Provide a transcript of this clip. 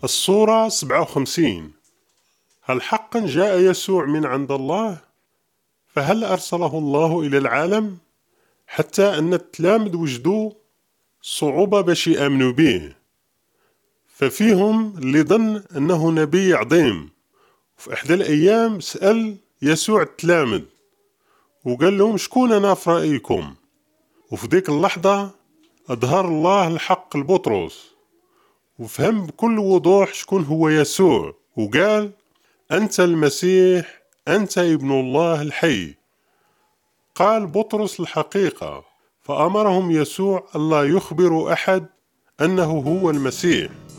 الصورة 57. هل حقا جاء يسوع من عند الله؟ فهل أرسله الله إلى العالم؟ حتى أن التلامذ وجدوا صعوبة باش يآمنوا به، ففيهم اللي ظن أنه نبي عظيم. في إحدى الأيام سأل يسوع التلامذ وقال لهم: شكون أنا في رأيكم؟ وفي ذيك اللحظة أظهر الله الحق لبطرس وفهم بكل وضوح شكون هو يسوع، وقال: أنت المسيح، أنت ابن الله الحي. قال بطرس الحقيقة، فأمرهم يسوع ألا يخبروا أحد أنه هو المسيح.